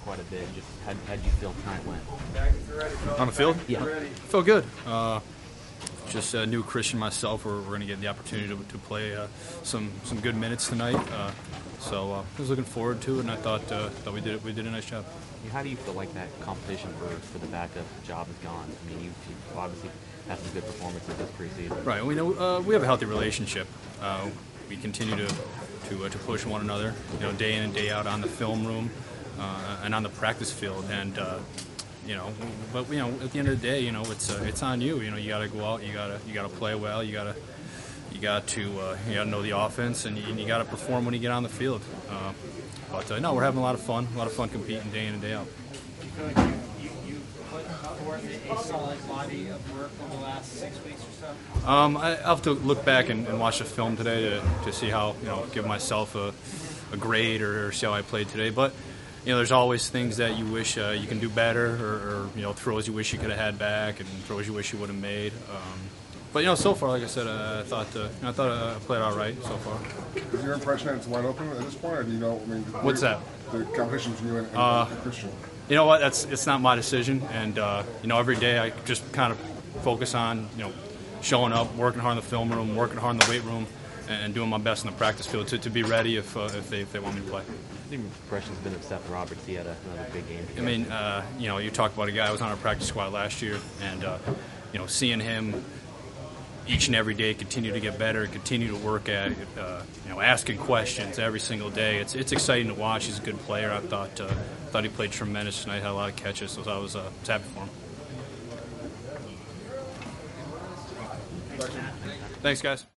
quite a bit. Just how'd you feel tonight went? On the field? Yeah. Felt good. Just knew Christian myself we're going to get the opportunity to play some good minutes tonight. So I was looking forward to it, and I thought we did a nice job. How do you feel like that competition for the backup job is gone? I mean, you've obviously had some good performances this preseason. Right. We know we have a healthy relationship. We continue to push one another, day in and day out on the film room and on the practice field. And but at the end of the day, it's on you. You got to go out. You got to play well. You got to know the offense, and you got to perform when you get on the field. But no, we're having a lot of fun competing day in and day out. Do you feel like you put forth a solid body of work over the last 6 weeks or so? I have to look back and watch the film today to see how, give myself a grade or see how I played today. But, there's always things that you wish you can do better or throws you wish you could have had back and throws you wish you would have made. But, so far, like I said, I thought I played all right so far. Is your impression that it's wide open at this point, or do you know? What's that? The competition between you and Christian. You know what? It's not my decision, and every day I just kind of focus on showing up, working hard in the film room, working hard in the weight room, and doing my best in the practice field to be ready if they want me to play. The impression's been of Seth Roberts. He had another big game. I mean, you talk about a guy who was on our practice squad last year, and seeing him each and every day continue to get better, continue to work at it, asking questions every single day. It's exciting to watch. He's a good player. I thought he played tremendous tonight. Had a lot of catches, so I was happy for him. Thanks, guys.